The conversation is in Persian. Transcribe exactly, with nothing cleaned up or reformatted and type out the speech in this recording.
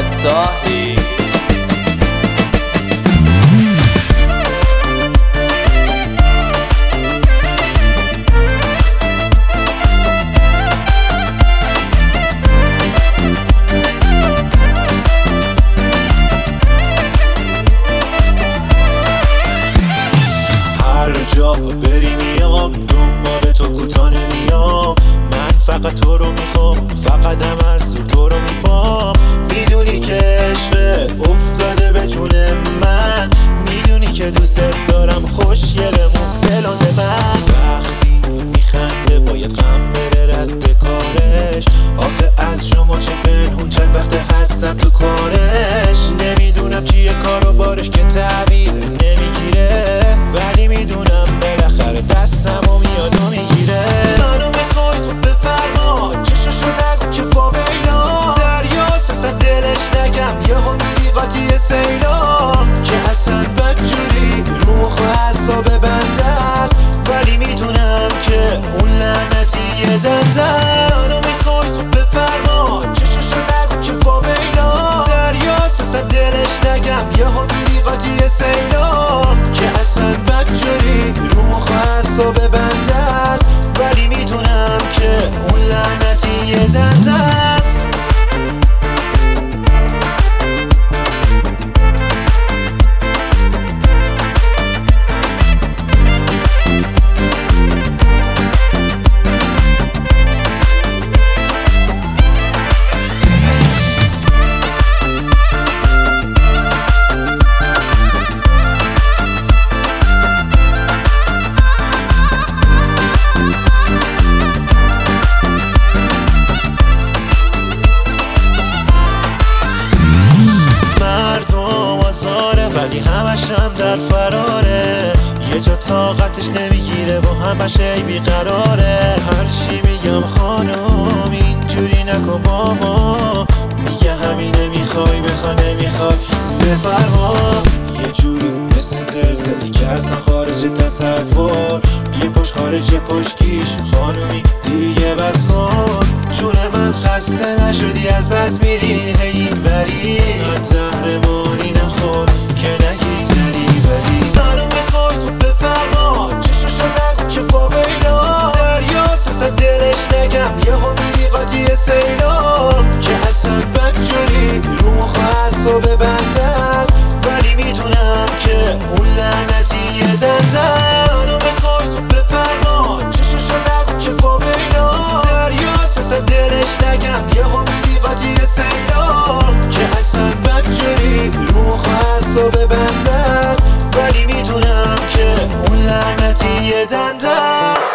صاحی جا بری میام دنبال تو کوتاه نمیام. من فقط تو رو میخوام، فقط هم از تو تو رو میپام. میدونی که عشق افتاده به جون من، میدونی که دوست دارم خوشگلمون بلند من. وقتی میخنده باید غم بره رد کارش. آخه از شما چه پنهون چند وقت هستم تو کارش. نمیدونم چیه کار و بارش که تحویل نمیگیره، ولی میدونم بالاخره دستم و میاد و میگیره. منو میخوای خب بفرما، چششو نگو که واویلا. دریاست اصلا دلش نگم، یه ها میری قاطی سیلا. که اصلا بدجوری رو مخ و حساب بنده است، ولی میدونم که اون لعنتی یه دنده است. منو میخوای خب بفرما، چششو نگو که واویلا. دریاست اصلا دلش نگم، یه ها میری قاطی سیلا. که اصلا بدجوری رو مخ و حساب بنده است، ولی میدونم که اون لعنتی یه دنده است. ولی همش هم در فراره، یه جا طاقتش نمیگیره و همش ای بیقراره. هرچی میگم خانم اینجوری نکن با ما، میگه همینه میخوای بخوا نمیخوای بفرما. یه جوری مثل زلزله که اصلا خارج تصور، یه پشت خارج پشکیش خانومی دیگه بس کن. جون من خسته نشدی از بس میری هی وری، زهرمانی نخور که نگی نری ولی. منو میخوای خب بفرما، چششو نگو که واویلا. دریاست اصلا دلش نگم، یه ها میری قاطی سیلا. که اصلا بدجوری رو مخ و حساب بنده است، ولی میدونم که اون لعنتی یه دنده است. منو میخوای خب بفرما، چششو نگو که واویلا. دریاست اصلا دلش نگم، یه ها میری قاطی سیلا. که اصلا بدجوری رو مخ و حساب بنده است، ولی میدونم که اون لعنتی یه دنده است.